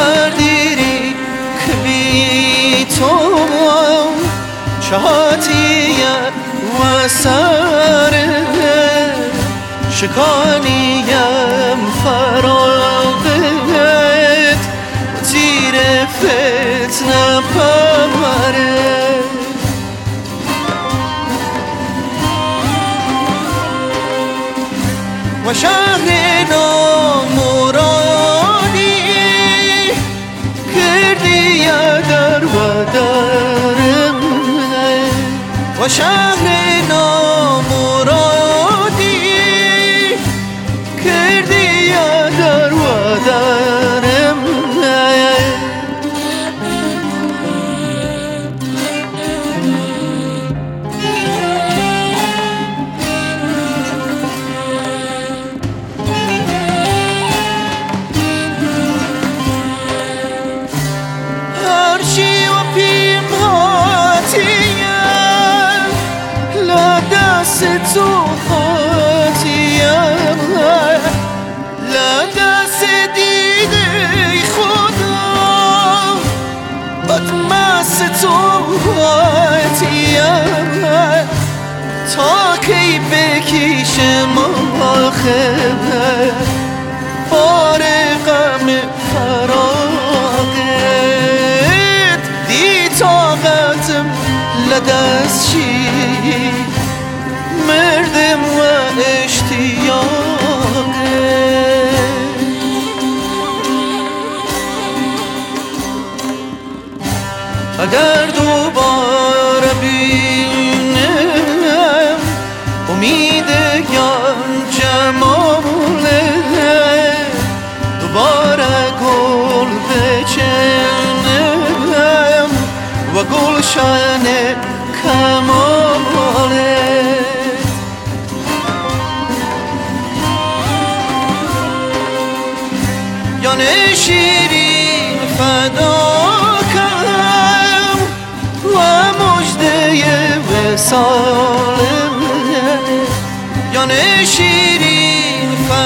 دیری که بی تو چهاتیه و سره شکانیم فراغت و تیر فتنه پره و شهر نامرادی کردی در و درم و شهر نامرادی کردی در و درم هرچی و پیماتیم لدست تو خاتیم لدست دیده خدا بدمست تو خاتیم تا کی بکشم آخه بار غم فراقت دی طاقتم لدست چی مردم و اشتیاقت اگر دوباره بینم امید جماله دوباره گل بچنم و گلشن کماله یا شیرین فداکم و مژده وصالم یا شیرین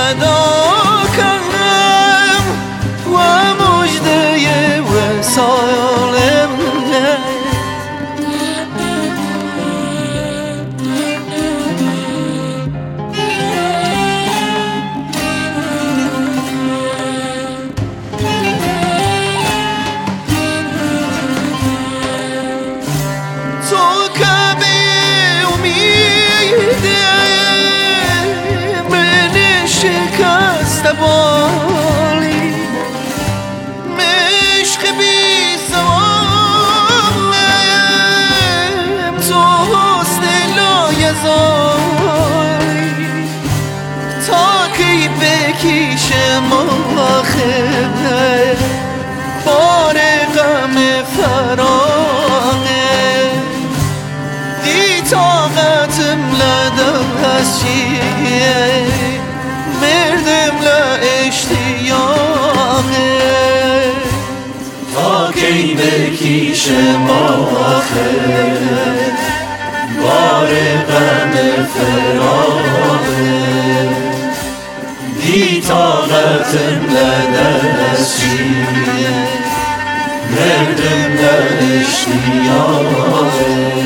فداکم و مژده وصالم بالی مشق بی زوالم تو حسن لایزالی تا کی بکشم آخه بار غم فراقه دی طاقتم لدست چیه مردم لاشتیاقت تا کی بکشم آخه بار غم فراقت دی طاقتم لدست چیه مردم لاشتیاقت